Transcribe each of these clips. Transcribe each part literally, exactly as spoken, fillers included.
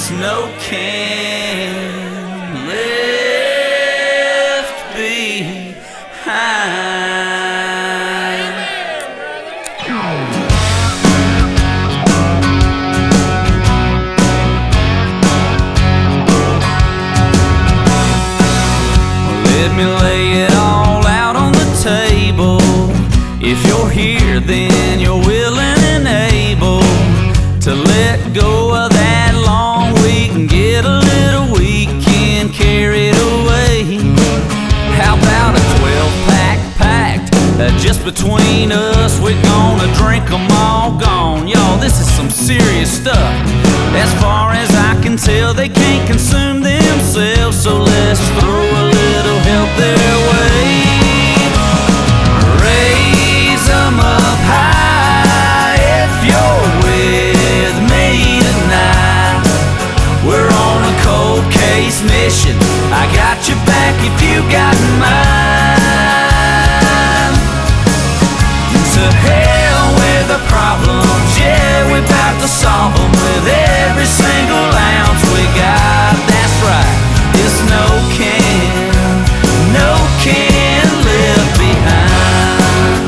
There's no can left behind. Let me lay it all out on the table. If you're here, then you're willing and able to let go of that long week and get a little weekend carried away. How about a twelve pack packed uh, just between us? We're gonna drink them all gone. Y'all, this is some serious stuff. As far as I can tell, they can't consume themselves, so let's throw a little help their way. Raise them up high if you're with me tonight. We're on a cold case mission. I got your back if you got mine. To hell with the problems, yeah, we're about to solve them with every single ounce we got. That's right, it's no can, no can left behind.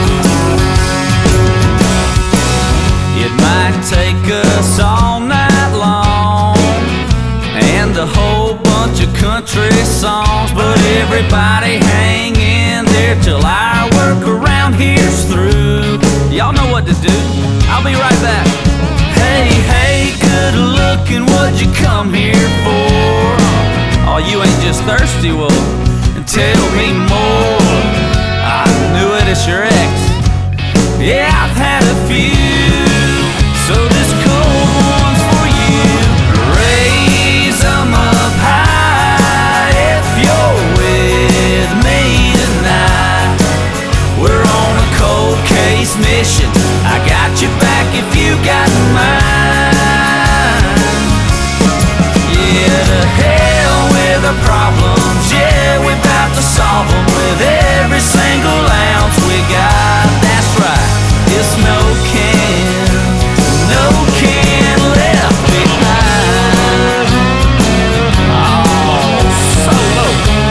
It might take us all night long and a whole bunch of country songs, but everybody hang in there till our work around here's through. Y'all know what to do. I'll be right back. Hey, hey, good looking, what'd you come here for? Oh, you ain't just thirsty, well, tell me more. I knew it, it's your ex. Yeah, I've had a few, so this cold one's for you. Raise them up high if you're with me tonight. We're on a cold case mission. I got your back if you got mine. Yeah, to hell with the problems, yeah, we're about to solve them with every single ounce we got. That's right, it's no can, no can left behind. Oh, solo.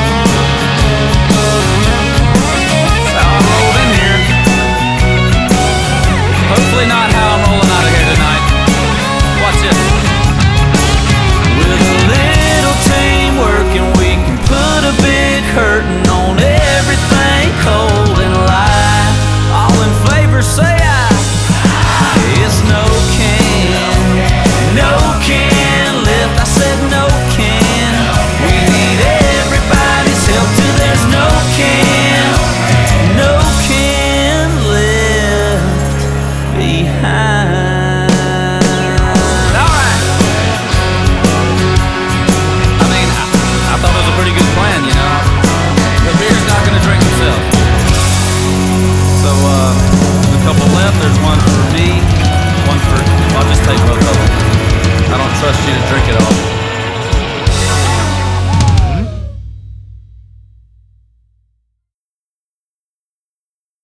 That's how I rolled in here. Hopefully not how I'm rolling out of here tonight. Watch this. With a little teamwork and we can put a big curtain on everything cold in life. All in favor, say aye. It's no can, no can left. I said no can. We need everybody's help till there's no can, no can left behind. Alright. I mean, I, I thought it was a pretty good plan, you know. The beer's not gonna drink himself. So, uh, there's a couple left. There's one for me, one for, I'll just take both of them. I don't trust you to drink it all.